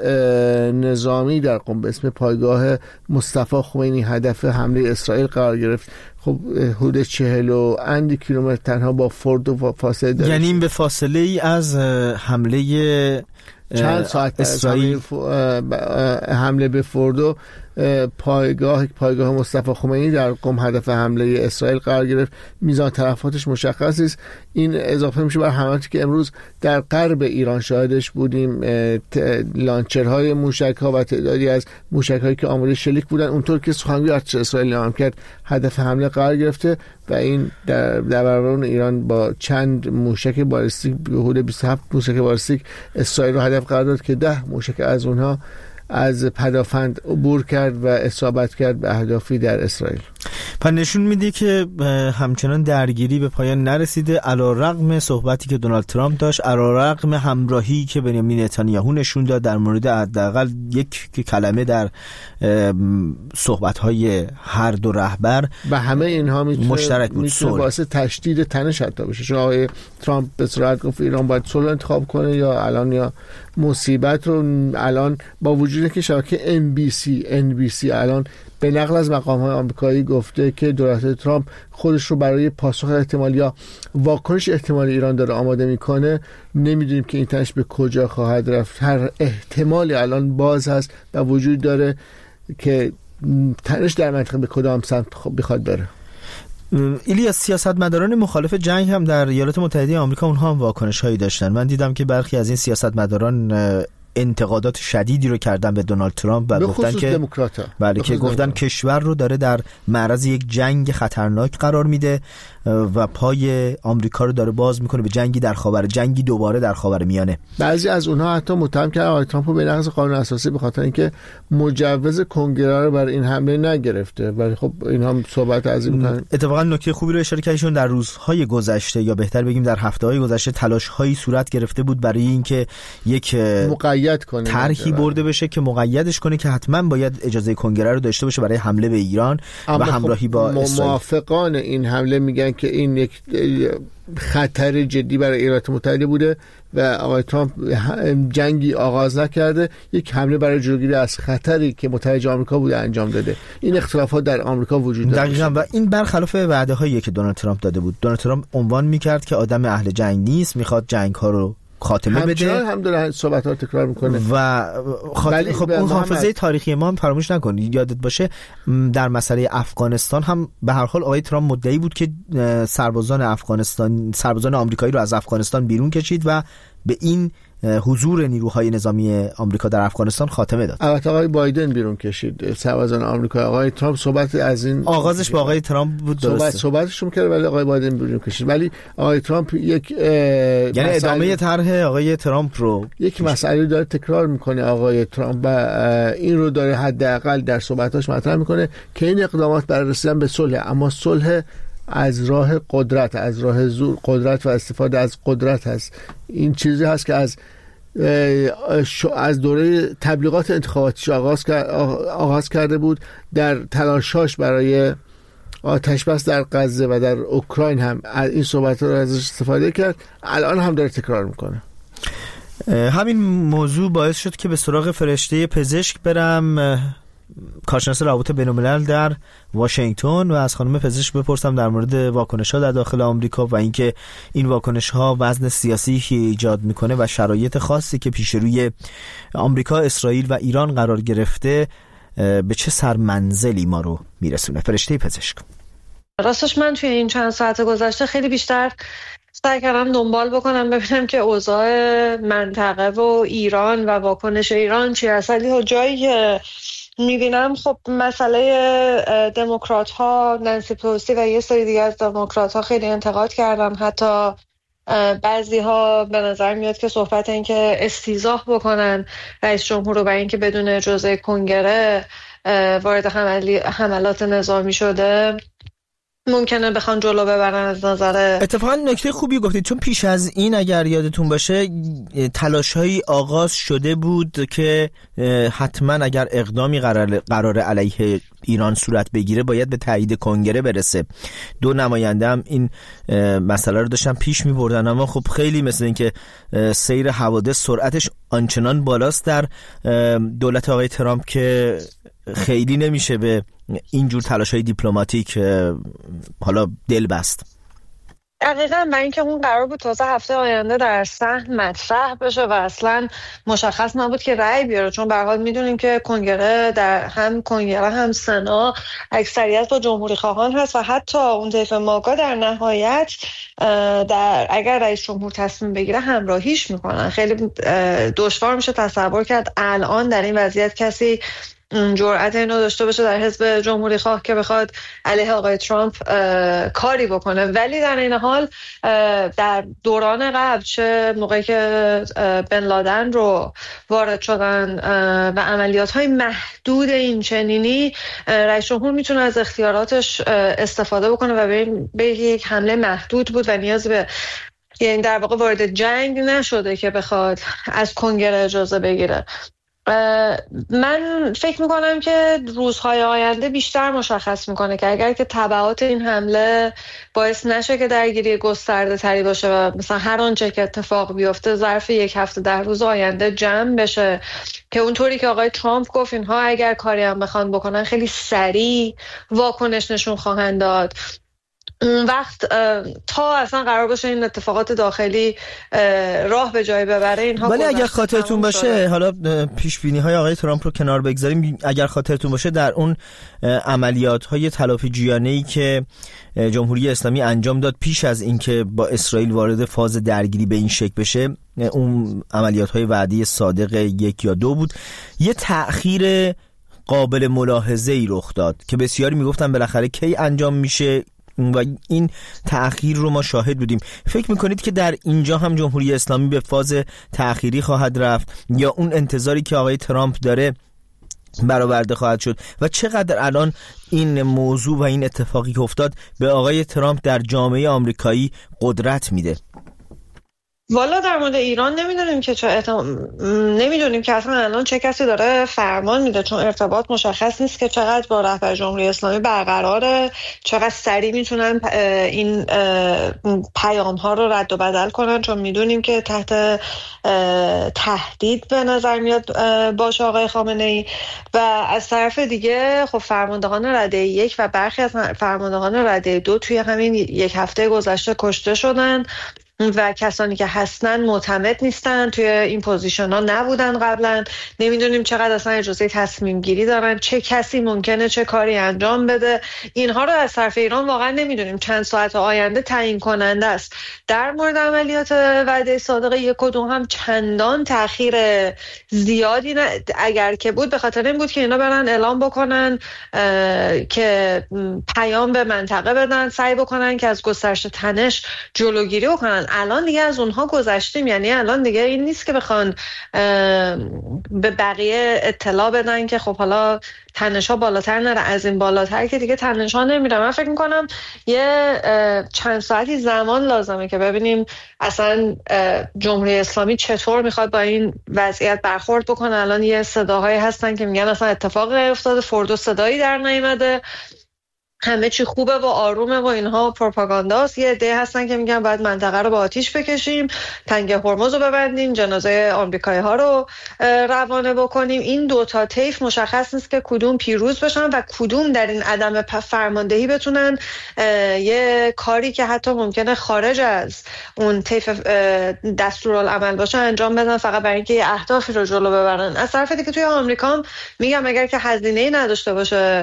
نظامی در قم به اسم پایگاه مصطفی خمینی هدف حمله اسرائیل قرار گرفت. خب حدود 40 اندی کیلومتر تنها با فرد و فاصله داره، یعنی این به فاصله ای از حمله چند ساعت اسرائیل حمله به فردو پایگاه مصطفی خمینی در قم هدف حمله اسرائیل قرار گرفت. میزان تلفاتش مشخص است. این اضافه میشه بر حملاتی که امروز در غرب ایران شاهدش بودیم، لانچرهای موشک‌ها و تعدادی از موشک‌هایی که آماده شلیک بودن اونطور که سخنگوی ارتش اسرائیل اعلام کرد هدف حمله قرار گرفته و این در برابر ایران با چند موشک بالستیک به حدود 27 موشک بالستیک اسرائیل رو هدف قرار داد که 10 موشک از اونها از پدافند عبور کرد و اصابت کرد به اهدافی در اسرائیل. پس نشون میده که همچنان درگیری به پایان نرسیده، علیرغم صحبتی که دونالد ترامپ داشت، علیرغم همراهی که بنیامین نتانیاهو نشون داد در مورد حداقل یک کلمه در صحبت‌های هر دو رهبر و همه اینها مشترک بود، میتونه باعث تشدید تنش حتی بشه. چون آقای ترامپ به صراحت گفت ایران باید صلح انتخاب کنه یا مصیبت رو. الان با وجود که شبکه NBC الان به نقل از مقام‌های آمریکایی گفته که دولت ترامپ خودش رو برای پاسخ احتمال یا واکنش احتمال ایران داره آماده میکنه، نمیدونیم که این تنش به کجا خواهد رفت. هر احتمالی الان باز هست و وجود داره که تنش در منطقه به کدام سمت بخواد بره. ایلیاس، سیاستمداران مخالف جنگ هم در ایالات متحده آمریکا اونها هم واکنش‌هایی داشتن. من دیدم که برخی از این سیاستمداران انتقادات شدیدی رو کردن به دونالد ترامپ و گفتن که بله که گفتن کشور رو داره در معرض یک جنگ خطرناک قرار میده و پای آمریکا رو داره باز میکنه به جنگی دوباره در خاورمیانه. بعضی از اونها حتی متهم کردن آقای ترامپ رو به نقض قانون اساسی به خاطر اینکه مجوز کنگره رو برای این حمله نگرفته. ولی خب اینها صحبت از این میکنن. اتفاقا نکته خوبی رو اشاره کردن، در روزهای گذشته یا بهتر بگیم در هفته‌های گذشته تلاش‌هایی صورت گرفته بود برای اینکه یک طرحی برده بشه که مقیدش کنه که حتما باید اجازه کنگره رو داشته باشه برای حمله به ایران و همراهی با اسرائیل. موافقان این حمله میگن که این یک خطر جدی برای ایالات متحده بوده و آقای ترامپ جنگی آغاز نکرده، یک حمله برای جلوگیری از خطری که متوجه آمریکا بوده انجام داده. این اختلافات در آمریکا وجود داره. دقیقاً، و این برخلاف وعده‌هایی که دونالد ترامپ داده بود. دونالد ترامپ عنوان میکرد که آدم اهل جنگ نیست، میخواد جنگ‌ها رو خاتمه بده. هم داره صحبت‌ها رو تکرار میکنه و خب اون حافظه تاریخی ما هم فراموش نکنید. یادت باشه در مسئله افغانستان هم به هر حال آقای ترامپ مدعی بود که سربازان آمریکایی رو از افغانستان بیرون کشید و به این حضور نیروهای نظامی آمریکا در افغانستان خاتمه داد. البته آقای بایدن بیرون کشید سربازان آمریکا. آقای ترامپ صحبت از این آغازش با آقای ترامپ بود، درسته صحبتشون کرد ولی آقای بایدن بیرون کشید. ولی آقای ترامپ یک یعنی ادامه طرح آقای ترامپ رو یک مسئله داره تکرار میکنه آقای ترامپ و این رو داره حداقل در صحبتاش مطرح میکنه که این اقدامات برای رسیدن به صلح، اما صلح از راه قدرت، از راه زور، قدرت و استفاده از قدرت هست. این چیزی هست که از دوره تبلیغات انتخاباتیش آغاز کرده بود. در تلاشاش برای آتش بس در غزه و در اوکراین هم این صحبت رو ازش استفاده کرد، الان هم داره تکرار میکنه. همین موضوع باعث شد که به سراغ فرشته پزشک برم، کارشناس روابط بین‌الملل در واشنگتن، و از خانم پزشک بپرسم در مورد واکنش‌ها در داخل آمریکا و اینکه این واکنش‌ها وزن سیاسی که ایجاد می‌کنه و شرایط خاصی که پیش روی آمریکا، اسرائیل و ایران قرار گرفته به چه سرمنزلی ما رو میرسونه. فرشته پزشک. راستش من توی این چند ساعت گذشته خیلی بیشتر سعی کردم دنبال بکنم ببینم که اوضاع منطقه و ایران و واکنش ایران چی هست. ولی جایی که میبینم خب مسئله دموکرات ها، نانسی پلوسی و یه سری دیگه از دموکرات ها خیلی انتقاد کردن. حتی بعضی ها به نظر میاد که صحبت این که استیضاح بکنن رئیس جمهور رو برای اینکه بدون اجازه کنگره وارد حملات نظامی شده ممکنه بخوان جلو ببرن از نظر. اتفاقا نکته خوبی گفتید، چون پیش از این اگر یادتون باشه تلاش‌هایی آغاز شده بود که حتما اگر اقدامی قرار علیه ایران صورت بگیره باید به تایید کنگره برسه. 2 نماینده هم این مسئله رو داشتن پیش می‌بردن، اما خب خیلی مثل این که سیر حوادث سرعتش آنچنان بالاست در دولت آقای ترامپ که خیلی نمیشه به اینجور تلاش‌های دیپلماتیک حالا دل بست. دقیقاً، برای اینکه اون قرار بود تازه هفته آینده در صحن مطرح بشه و اصلا مشخص نبود که رأی بیاره، چون به هر حال میدونیم که کنگره هم سنا اکثریت با جمهوری خواهان هست و حتی اون طیف ماگا در نهایت اگر رئیس جمهور تصمیم بگیره همراهیش میکنن. خیلی دشوار میشه تصور کرد الان در این وضعیت کسی جرأت اینو داشته باشه در حزب جمهوری خواه که بخواد علیه آقای ترامپ کاری بکنه. ولی در این حال در دوران قبل، چه موقعی که بن لادن رو وارد شدن و عملیات‌های محدود این چنینی، رئیس جمهور میتونه از اختیاراتش استفاده بکنه و به یک حمله محدود بود و نیاز به، یعنی در واقع وارد جنگ نشده که بخواد از کنگره اجازه بگیره. من فکر میکنم که روزهای آینده بیشتر مشخص میکنه که اگر که تبعات این حمله باعث نشه که درگیری گسترده تری باشه و مثلا هر آنچه که اتفاق بیفته ظرف 1 هفته 10 روز آینده جمع بشه، که اونطوری که آقای ترامپ گفت اینها اگر کاری هم بخوان بکنن خیلی سریع واکنش نشون خواهند داد، اون وقت تا اصلا قرار باشه این اتفاقات داخلی راه به جای ببره اینها. ولی اگر خاطرتون باشه، حالا پیش بینی های آقای ترامپ رو کنار بگذاریم، اگر خاطرتون باشه در اون عملیات های تلافی جویانه‌ای که جمهوری اسلامی انجام داد پیش از اینکه با اسرائیل وارد فاز درگیری به این شکل بشه، اون عملیات های وعده صادق 1 یا 2 بود، یه تأخیر قابل ملاحظه‌ای رخ داد که بسیاری میگفتن بالاخره کی انجام میشه و این تأخیر رو ما شاهد بودیم. فکر میکنید که در اینجا هم جمهوری اسلامی به فاز تأخیری خواهد رفت یا اون انتظاری که آقای ترامپ داره برآورده خواهد شد و چقدر الان این موضوع و این اتفاقی که افتاد به آقای ترامپ در جامعه آمریکایی قدرت میده؟ والا در مورد ایران نمیدونیم که نمیدونیم که اصلا الان چه کسی داره فرمان میده، چون ارتباط مشخص نیست که چقدر با رهبر جمهوری اسلامی برقراره، چقدر سریع میتونن این پیام ها رو رد و بدل کنن، چون میدونیم که تحت تهدید به نظر میاد باشه آقای خامنه‌ای. و از طرف دیگه خب فرماندهان رده 1 و برخی از فرماندهان رده 2 توی همین 1 هفته گذشته کشته شدن و کسانی که هستن معتمد نیستن، توی این پوزیشن ها نبودن قبلا، نمیدونیم چقدر اصلا اجازه تصمیم گیری دارن، چه کسی ممکنه چه کاری انجام بده. اینها رو از طرف ایران واقعا نمیدونیم، چند ساعت آینده تعیین کننده است. در مورد عملیات وعده صادق 1 و 2 هم چندان تأخیر زیادی اگر که بود به خاطر این بود که اینا برن اعلام بکنن که پیام به منطقه بدن، سعی بکنن که از گسترش تنش جلوگیری بکنن. الان دیگه از اونها گذشتیم، یعنی الان دیگه این نیست که بخوان به بقیه اطلاع بدن که خب حالا تنش‌ها بالاتر نره، از این بالاتر که دیگه تنش‌ها نمیره. من فکر می‌کنم یه چند ساعتی زمان لازمه که ببینیم اصلا جمهوری اسلامی چطور میخواد با این وضعیت برخورد بکنه. الان یه صداهایی هستن که میگن اصلا اتفاقی افتاده، فردا صدایی در نیامده، همه چی خوبه و آرومه و اینها پروپاگانداست. یه عده هستن که میگن باید منطقه رو با آتیش بکشیم، تنگ هرمز رو ببندیم، جنازه آمریکایی ها رو روانه بکنیم. این 2 تا طیف مشخص نیست که کدوم پیروز بشن و کدوم در این عدم فرماندهی بتونن یه کاری که حتی ممکنه خارج از اون طیف دستورالعمل باشه انجام بدن، فقط برای اینکه یه اهدافی رو جلو ببرن. از طرف دیگه توی آمریکا میگم اگر که هزینه‌ای نداشته باشه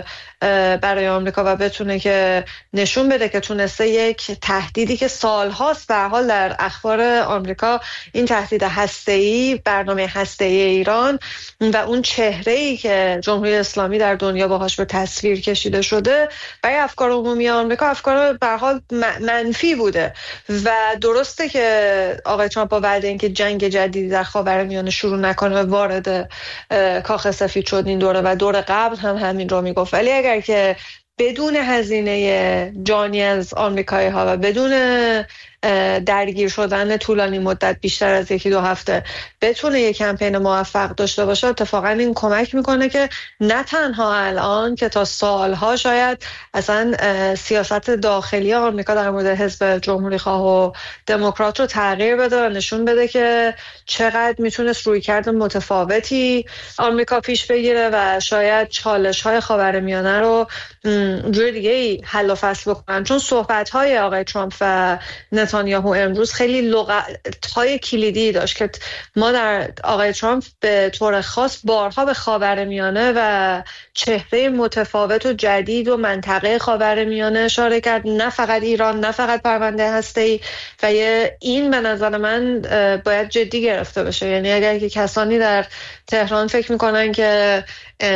برای آمریکا و بتونه که نشون بده که تونسته یک تهدیدی که سالهاست به حال در اخبار آمریکا، این تهدید هسته‌ای، برنامه هسته‌ای ایران و اون چهره‌ای که جمهوری اسلامی در دنیا باهاش به تصویر کشیده شده، برای افکار عمومی آمریکا افکار به هر حال منفی بوده. و درسته که آقای ترامپ با وعده اینکه جنگ جدیدی در خاورمیانه شروع نکنه وارد کاخ سفید شد این دوره و دور قبل هم همین رو میگفت، ولی اگر که بدون هزینه جانی از آمریکایی ها و بدون درگیر شدن طولانی مدت بیشتر از 1-2 هفته بتونه یک کمپین موفق داشته باشه، اتفاقا این کمک میکنه که نه تنها الان که تا سالها شاید اصلا سیاست داخلی آمریکا در مورد حزب جمهوری خواه و دموکرات رو تغییر بده و نشون بده که چقدر میتونست رویکرد متفاوتی آمریکا پیش بگیره و شاید چالش‌های خاورمیانه رو جور دیگه حل و فصل بکنن. چون صحبت‌های آقای ترامپ و نتانیاهو امروز خیلی لغت‌های کلیدی داشت که ما در آقای ترامپ به طور خاص بارها به خاورمیانه و چهره متفاوت و جدید و منطقه خاورمیانه اشاره کرد، نه فقط ایران، نه فقط پرونده هسته‌ای. و این به نظر من باید جدی گرفته بشه. یعنی اگر که کسانی در تهران فکر میکنن که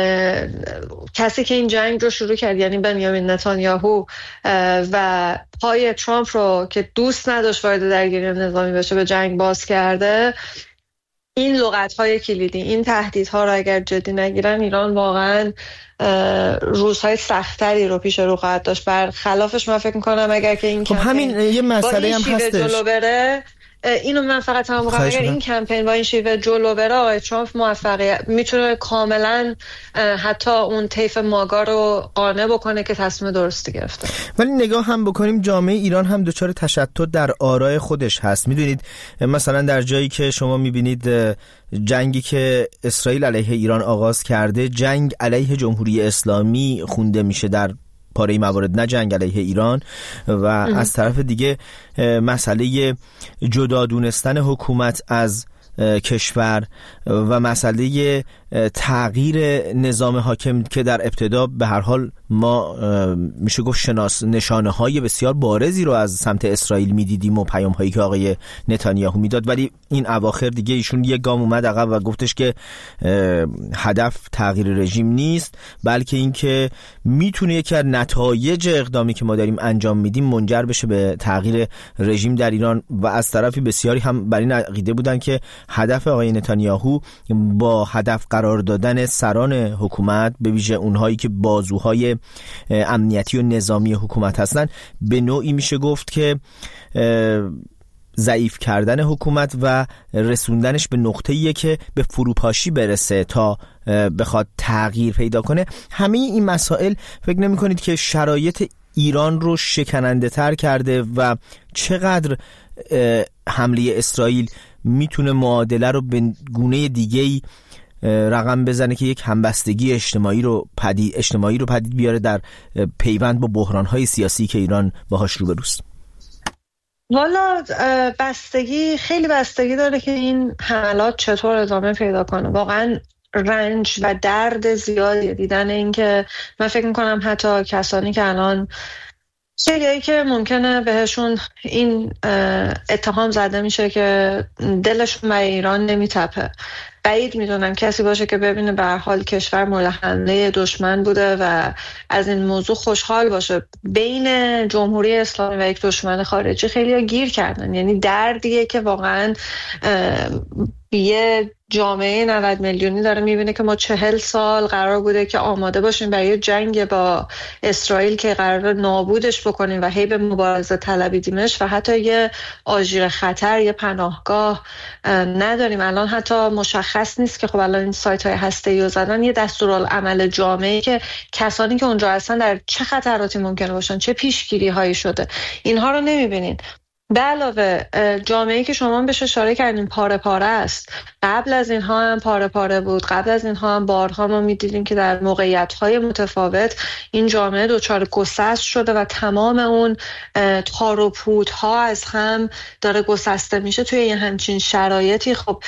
کسی که این جنگ رو شروع کرد یعنی بنیامین نتانیاهو و پای ترامپ رو که دوست نداشت وارد درگیری نظامی بشه به جنگ باز کرده، این لغت‌های کلیدی، این تهدیدها رو اگر جدی نگیرن، ایران واقعاً روزهای سختری رو پیش رو خواهد داشت. برخلافش من فکر می‌کنم اگر که این همین یه مسئله هم هستش جلو بره، اینو من فقط تمام می‌کنم، اگر این کمپین با این شیوه جلو بره آقای ترامپ موفقیت میتونه کاملا حتی اون طیف ماگا رو قانع بکنه که تصمیم درستی گرفته. ولی نگاه هم بکنیم جامعه ایران هم دچار تشتت در آرای خودش هست. میدونید مثلا در جایی که شما میبینید جنگی که اسرائیل علیه ایران آغاز کرده جنگ علیه جمهوری اسلامی خونده میشه در پاره موارد، نه جنگ علیه ایران. و از طرف دیگه مسئله جدا دونستن حکومت از کشور و مسئله تغییر نظام حاکم که در ابتدا به هر حال ما میشه گفت نشانه های بسیار بارزی رو از سمت اسرائیل میدیدیم و پیام هایی که آقای نتانیاهو میداد، ولی این اواخر دیگه ایشون یک گام اومد عقب و گفتش که هدف تغییر رژیم نیست، بلکه این که میتونه یکی از نتایج اقدامی که ما داریم انجام میدیم منجر بشه به تغییر رژیم در ایران. و از طرفی بسیاری هم بر این عقیده بودن که هدف آقای نتانیاهو با هدف قرار دادن سران حکومت، به ویژه اونهایی که بازوهای امنیتی و نظامی حکومت هستن، به نوعی میشه گفت که ضعیف کردن حکومت و رسوندنش به نقطه‌ایه که به فروپاشی برسه تا بخواد تغییر پیدا کنه. همه این مسائل فکر نمی کنید که شرایط ایران رو شکننده تر کرده و چقدر حمله اسرائیل میتونه معادله رو به گونه دیگه‌ای رقم بزنه که یک همبستگی اجتماعی رو پدید بیاره در پیوند با بحران‌های سیاسی که ایران باهاش روبروست؟ والا خیلی بستگی داره که این حملات چطور ادامه پیدا کنه. واقعا رنج و درد زیادی دیدن این که من فکر میکنم حتی کسانی که الان خیلیایی که ممکنه بهشون این اتهام زده میشه که دلشون برای ایران نمیتپه، بعید میدونم کسی باشه که ببینه به هر حال کشور مورد حمله دشمن بوده و از این موضوع خوشحال باشه. بین جمهوری اسلامی و یک دشمن خارجی خیلی‌ها گیر کردن. یعنی دردیه که واقعا یه جامعه 90 میلیونی داره میبینه که ما 40 سال قرار بوده که آماده باشیم برای جنگ با اسرائیل که قرار نابودش بکنیم و هی به مبارزه طلبیدیمش و حتی یه آژیر خطر، یه پناهگاه نداریم. الان حتی مشخص نیست که خب الان این سایت‌های هسته‌ای رو زدن، یه دستورالعمل جامعه‌ای که کسانی که اونجا هستن در چه خطراتی ممکنه باشن، چه پیشگیری‌هایی شده، اینها رو نمیبینین. به علاوه جامعه‌ای که شما بهش اشاره کردین پاره پاره است. قبل از اینها هم پاره پاره بود. قبل از اینها هم بارها ما می‌دیدیم که در موقعیت‌های متفاوت این جامعه دچار گسست شده و تمام اون تار و پودها از هم داره گسسته میشه. توی یه همچین شرایطی خب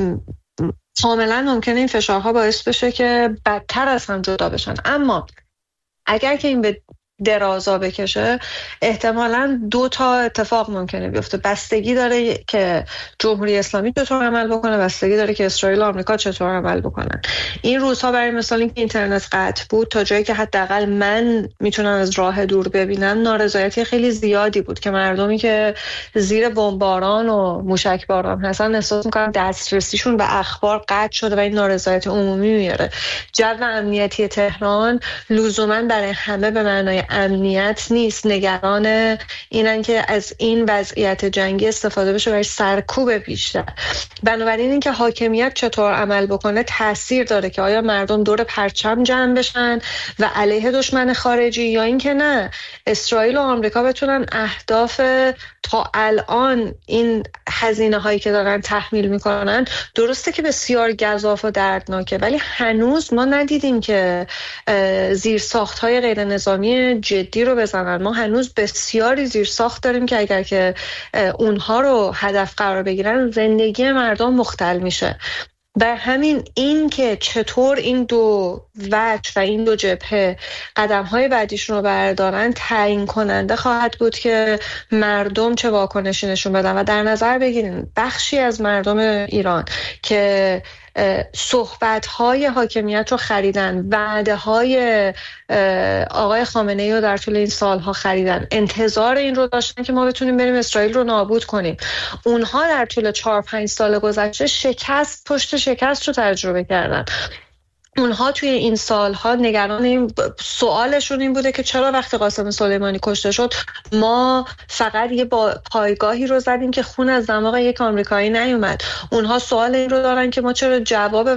کاملا ممکنه این فشارها باعث بشه که بدتر از هم جدا بشن. اما اگر که این به درازا بکشه احتمالاً 2 تا اتفاق ممکنه بیفته. بستگی داره که جمهوری اسلامی چطور عمل بکنه، بستگی داره که اسرائیل و آمریکا چطور عمل بکنن. این روزها برای مثال اینکه اینترنت قطع بود تا جایی که حداقل من میتونم از راه دور ببینم، نارضایتی خیلی زیادی بود که مردمی که زیر بمباران و موشکباران هستن احساس میکنن دسترسیشون به اخبار قطع شده و این نارضایتی عمومی میاره. جو امنیتی تهران لزوما برای همه به معنای امنیت نیست، نگران اینن که از این وضعیت جنگی استفاده بشه برای سرکوب بیشتر. بنابراین اینکه حاکمیت چطور عمل بکنه تاثیر داره که آیا مردم دور پرچم جمع بشن و علیه دشمن خارجی، یا اینکه نه اسرائیل و آمریکا بتونن اهداف تا الان این هزینه هایی که دارن تحمیل میکنن، درسته که بسیار گزاف و دردناکه، ولی هنوز ما ندیدیم که زیرساخت های غیر نظامی جدی رو بزنن. ما هنوز بسیاری زیرساخت داریم که اگر که اونها رو هدف قرار بگیرن زندگی مردم مختل میشه. در همین این که چطور این دو وجه و این دو جبهه قدم‌های بعدیشون رو بردارن تعیین کننده خواهد بود که مردم چه واکنشی نشون بدن. و در نظر بگیرین بخشی از مردم ایران که صحبت‌های حاکمیت رو خریدن، وعده‌های آقای خامنه‌ای رو در طول این سالها خریدن، انتظار این رو داشتن که ما بتونیم بریم اسرائیل رو نابود کنیم. اونها در طول 4-5 سال گذشته شکست پشت شکست رو تجربه کردن. اونها توی این سالها نگران این سوالشون این بوده که چرا وقتی قاسم سلیمانی کشته شد ما فقط یه پایگاهی رو زدیم که خون از دماغ یک آمریکایی نیومد. اونها سوال این رو دارن که ما چرا جواب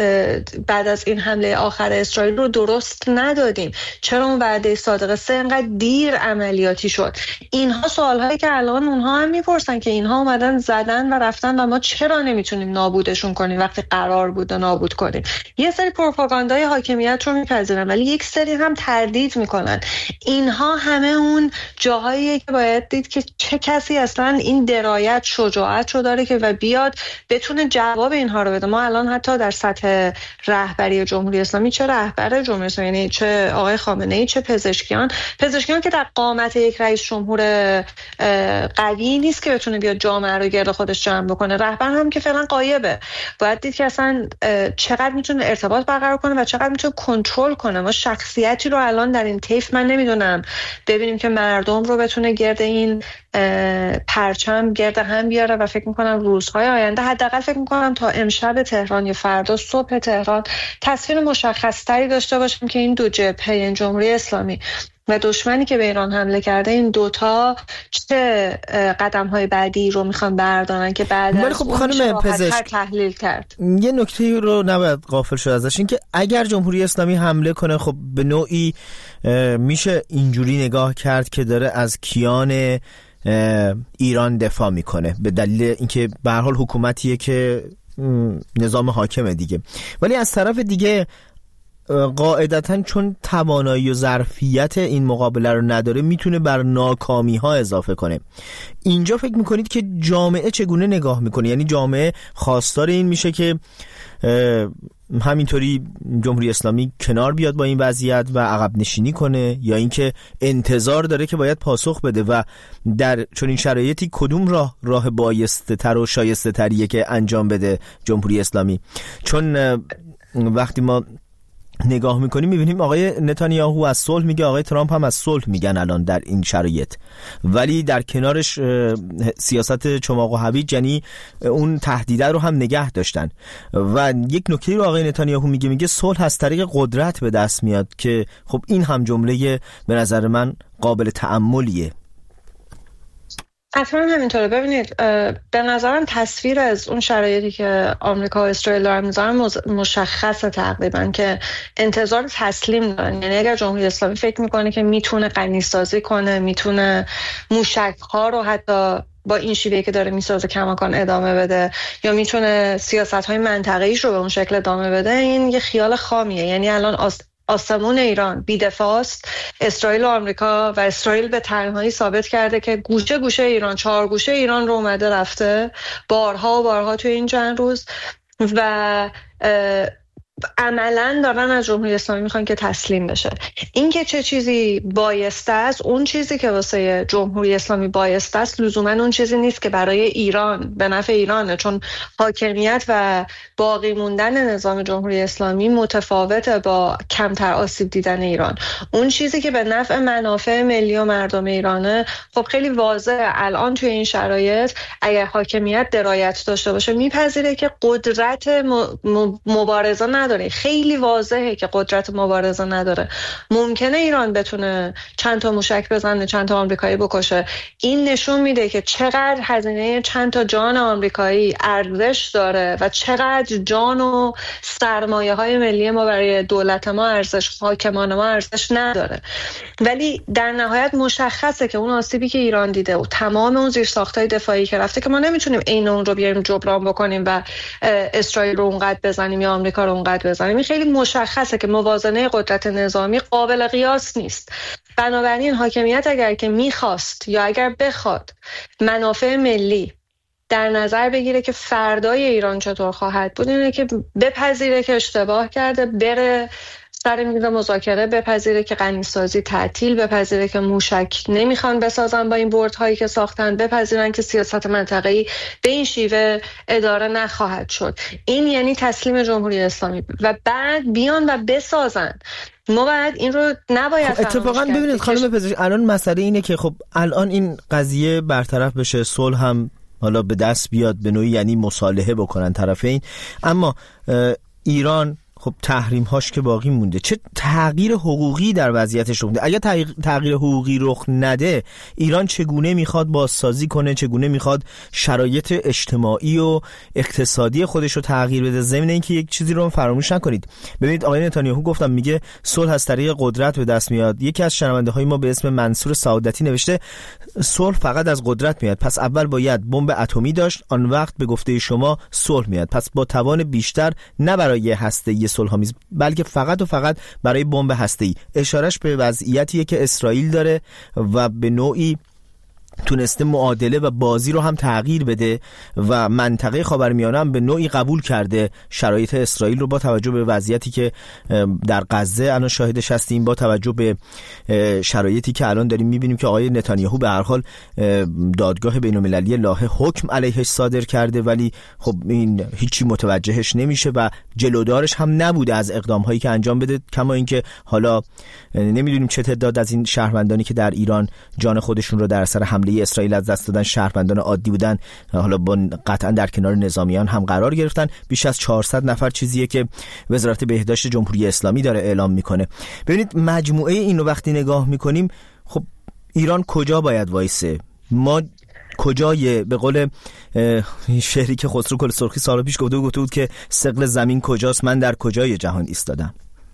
بعد از این حمله آخر اسرائیل رو درست ندادیم، چرا اون وعده صادق 3 انقدر دیر عملیاتی شد. اینها سوالهایی که الان اونها هم میپرسن که اینها اومدن زدن و رفتن و ما چرا نمیتونیم نابودشون کنیم وقتی قرار بود نابود کنیم. یه سری پروپاگاندای حاکمیت رو میپذیرن ولی یک سری هم تردید میکنن. اینها همه اون جاهاییه که باید دید که چه کسی اصلا این درایت شجاعت رو داره که و بیاد بتونه جواب اینها رو بده. ما الان حتی در سطح رهبری جمهوری اسلامی، چه رهبر جمهوری اسلامی یعنی چه آقای خامنه‌ای چه پزشکیان که در قامت یک رئیس جمهور قوی نیست که بتونه بیاد جامعه رو گرد خودش جمع بکنه. رهبر هم که فعلا غایبه. باید دید که اصلا چقدر میتونه ارتباط برقرار کنه و چقدر میتونه کنترل کنه. ما شخصیتی رو الان در این طیف من نمیدونم ببینیم که مردم رو بتونه گرد این پرچم گرد هم بیاره و فکر میکنم روزهای آینده، حداقل فکر میکنم تا امشب تهران یا فردا صبح تهران تصویر مشخص تری داشته باشیم که این دو جبهه، این جمهوری اسلامی و دشمنی که به ایران حمله کرده، این دوتا چه قدم‌های بعدی رو میخوان بردارن که بعد از خب اون چه راحت‌تر تحلیل کرد. یه نکته رو نباید غافل شد ازش، این که اگر جمهوری اسلامی حمله کنه خب به نوعی میشه اینجوری نگاه کرد که داره از کیان ایران دفاع میکنه، به دلیل اینکه به هر حال حکومتیه که نظام حاکمه دیگه. ولی از طرف دیگه قاعدتاً چون توانایی و ظرفیت این مقابله رو نداره میتونه بر ناکامی ها اضافه کنه. اینجا فکر میکنید که جامعه چگونه نگاه میکنه؟ یعنی جامعه خواستار این میشه که همینطوری جمهوری اسلامی کنار بیاد با این وضعیت و عقب نشینی کنه، یا اینکه انتظار داره که باید پاسخ بده و در چنین شرایطی کدوم راه بایسته تر و شایسته تریه که انجام بده جمهوری اسلامی؟ چون وقتی ما نگاه میکنیم میبینیم آقای نتانیاهو از صلح میگه، آقای ترامپ هم از صلح میگن الان در این شرایط، ولی در کنارش سیاست چماق و هویج، یعنی اون تهدیده رو هم نگه داشتن. و یک نکته رو آقای نتانیاهو میگه صلح از طریق قدرت به دست میاد که خب این هم جمله به نظر من قابل تأملیه. حتما همینطوره. ببینید به نظرم تصویر از اون شرایطی که آمریکا و اسرائیل دارن میذارن مشخصه تقریبا که انتظار تسلیم دارن. یعنی اگر جمهوری اسلامی فکر میکنه که میتونه غنیسازی کنه، میتونه موشک‌ها رو حتی با این شیوهی که داره میسازه کماکان ادامه بده، یا میتونه سیاست‌های منطقه‌ایش رو به اون شکل ادامه بده، این یه خیال خامیه. یعنی الان آسمون ایران بی‌دفاع است. اسرائیل و آمریکا و اسرائیل به تنهایی ثابت کرده که گوشه گوشه ایران، 4 گوشه ایران رو اومده رفته بارها و بارها توی این چند روز و عملاً دارن از جمهوری اسلامی میخوان که تسلیم بشه. این که چه چیزی بایسته است، اون چیزی که واسه جمهوری اسلامی بایسته است لزوما اون چیزی نیست که برای ایران به نفع ایرانه، چون حاکمیت و باقی موندن نظام جمهوری اسلامی متفاوته با کمتر آسیب دیدن ایران. اون چیزی که به نفع منافع ملی و مردم ایرانه خب خیلی واضحه. الان توی این شرایط اگر حاکمیت درایت داشته باشه میپذیره که قدرت مبارزه نداره. خیلی واضحه که قدرت مبارزه نداره. ممکنه ایران بتونه چند تا موشک بزنه، چند تا آمریکایی بکشه. این نشون میده که چقدر هزینه چند تا جان آمریکایی ارزش داره و چقدر جان و سرمایه‌های ملی ما برای دولت ما ارزش، حاکمان ما ارزش نداره. ولی در نهایت مشخصه که اون آسیبی که ایران دیده و تمام اون زیرساخت‌های دفاعی که رفته که ما نمیتونیم عین اون رو بیاریم جبران بکنیم و اسرائیل رو اونقدر بزنیم یا آمریکا رو اونقدر بزنیم. این خیلی مشخصه که موازنه قدرت نظامی قابل قیاس نیست. بنابراین حاکمیت اگر که میخواست یا اگر بخواد منافع ملی در نظر بگیره که فردای ایران چطور خواهد بود، اینه که بپذیره که اشتباه کرده، بره سر میز مذاکره، بپذیره که غنیسازی تعطیل، بپذیره که موشک نمیخوان بسازن با این بردهایی که ساختن، بپذیرن که سیاست منطقه‌ای به این شیوه اداره نخواهد شد. این یعنی تسلیم جمهوری اسلامی و بعد بیان و بسازن. ما باید این رو نباید خب اتفاقا ببینید خانم پزشک، الان مسئله اینه که خب الان این قضیه برطرف بشه، صلح هم حالا به دست بیاد به نوعی، یعنی مصالحه بکنن طرفین، اما ایران خب تحریم هاش که باقی مونده. چه تغییر حقوقی در وضعیتش رخ میده؟ اگر تغییر حقوقی رخ نده، ایران چگونه میخواد بازسازی کنه، چگونه میخواد شرایط اجتماعی و اقتصادی خودش رو تغییر بده؟ ضمن اینکه یک چیزی رو فراموش نکنید، ببینید آقای نتانیاهو گفتم میگه صلح از طریق قدرت به دست میاد. یکی از شنونده های ما به اسم منصور سعادتی نوشته صلح فقط از قدرت میاد، پس اول باید بمب اتمی داشت، آن وقت به گفته شما صلح میاد. پس با توان بیشتر، نه برای هسته‌ای صلح‌آمیز بلکه فقط و فقط برای بمب هسته‌ای. اشارش به وضعیتیه که اسرائیل داره و به نوعی تونسته معادله و بازی رو هم تغییر بده و منطقه خاورمیانه هم به نوعی قبول کرده شرایط اسرائیل رو، با توجه به وضعیتی که در غزه الان شاهدش هستیم، با توجه به شرایطی که الان داریم میبینیم که آقای نتانیاهو به هر حال دادگاه بین‌المللی لاهه حکم علیهش صادر کرده، ولی خب این هیچی متوجهش نمیشه و جلودارش هم نبوده از اقدام‌هایی که انجام بده. کما اینکه حالا نمیدونیم چه تعداد از این شهروندانی که در ایران جان خودشون رو در اثر حمله اسرائیل از دست دادن شهروندان عادی بودن، حالا با قطعا در کنار نظامیان هم قرار گرفتن. بیش از 400 نفر، چیزیه که وزارت بهداشت جمهوری اسلامی داره اعلام میکنه. ببینید مجموعه اینو وقتی نگاه میکنیم، خب ایران کجا باید وایسه؟ ما کجای، به قول شعری که خسرو کل سرخی سال پیش گفته بود که ثقل زمین کجاست، من در کجای جهان ایستادم.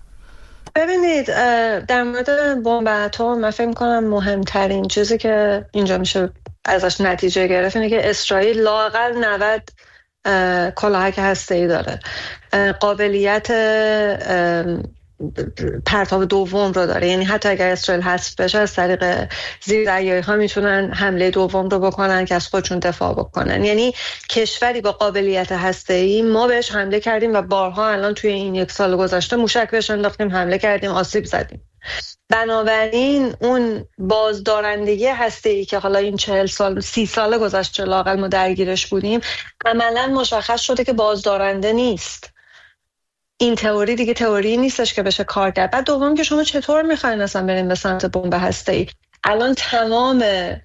ببینید در مورد بمب اتم من فکر می‌کنم مهمترین چیزی که اینجا میشه ازش نتیجه گرفت اینه که اسرائیل لااقل 90 کلاهک هسته‌ای داره، قابلیت پرتاب دوم رو داره. یعنی حتی اگر اسرائیل حذف بشه از طریق زیردریایی ها میتونن حمله دوم رو بکنن که از خودشون دفاع بکنن. یعنی کشوری با قابلیت هسته‌ای، ما بهش حمله کردیم و بارها الان توی این 1 سال گذشته موشک بهش انداختیم، حمله کردیم، آسیب زدیم. بنابراین اون بازدارندگی هسته‌ای که حالا این 40 سال 30 سال گذشته لااقل ما درگیرش بودیم، عملاً مشخص شده که بازدارنده نیست. این تئوری دیگه تئوری نیستش که بشه کار کرد. بعد دوم که شما چطور میخواین اصلا بریم به سمت بمب هسته‌ای؟ الان تمام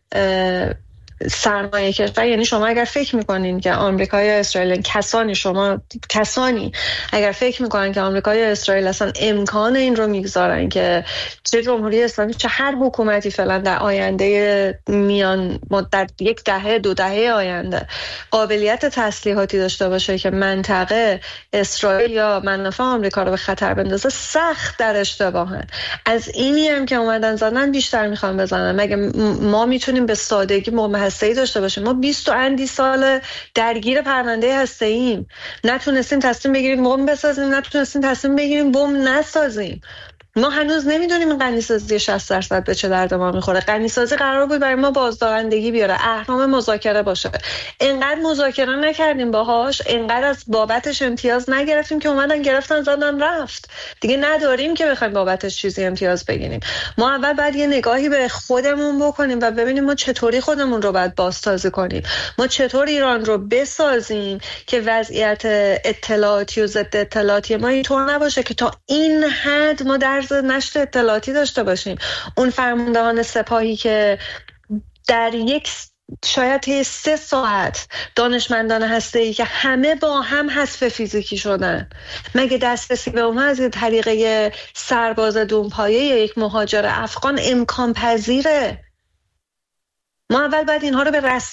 سرمایه کشور، یعنی شما اگر فکر میکنین که آمریکا یا اسرائیل، کسانی اگر فکر میکنن که آمریکا یا اسرائیل اصلا امکان این رو میگذارن که چه جمهوری اسلامی چه هر حکومتی فعلا در آینده میان در 1 دهه 2 دهه آینده قابلیت تسلیحاتی داشته باشه که منطقه اسرائیل یا منافع آمریکا رو به خطر بندازه، سخت در اشتباهن. از اینی هم که اومدن زدن بیشتر میخوان بزنن. مگه ما میتونیم به سادگی هسته‌ای داشته باشیم؟ ما 20 و اندی سال درگیر پرونده هسته‌ایم، نتونستیم تصمیم بگیریم بمب بسازیم، نتونستیم تصمیم بگیریم بمب نسازیم. ما هنوز نمیدونیم غنیسازی 60% به چه درد ما میخوره. غنیسازی قرار بود برای ما بازدارندگی بیاره، اهرام مذاکره باشه. اینقدر مذاکره نکردیم باهاش، اینقدر از بابتش امتیاز نگرفتیم که اومدن گرفتن زدن رفت. دیگه نداریم که بخوایم بابتش چیزی امتیاز بگیریم. ما اول باید یه نگاهی به خودمون بکنیم و ببینیم ما چطوری خودمون رو باید بازسازی کنیم. ما چطور ایران رو بسازیم که وضعیت اطلاعاتی و ضد اطلاعاتی ما اینطور نباشه که تا این حد ما در نشت اطلاعاتی داشته باشیم. اون فرماندهان سپاهی که در شاید 3 ساعت دانشمندان هسته‌ای که همه با هم حذف فیزیکی شدن، مگه دسترسی به اونها از طریق سرباز دونپایه یا یک مهاجر افغان امکان پذیره؟ ما اول باید اینها رو به